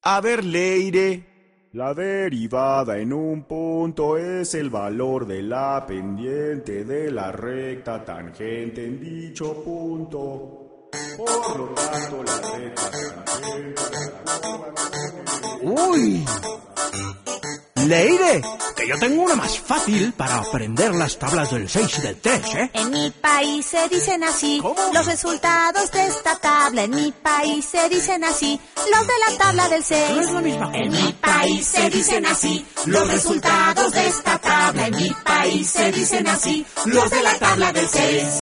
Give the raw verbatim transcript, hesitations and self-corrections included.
A ver, Leire. La derivada en un punto es el valor de la pendiente de la recta tangente en dicho punto. Por lo tanto, la recta tangente... ¡Uy! Leire, que yo tengo una más fácil para aprender las tablas del seis y del tres, ¿eh? En mi país se dicen así. ¿Cómo? Los resultados de esta tabla. En mi país se dicen así. Los de la tabla del seis. No es la misma cosa. En mi país se dicen así. Los resultados de esta tabla. En mi país se dicen así. Los de la tabla del seis.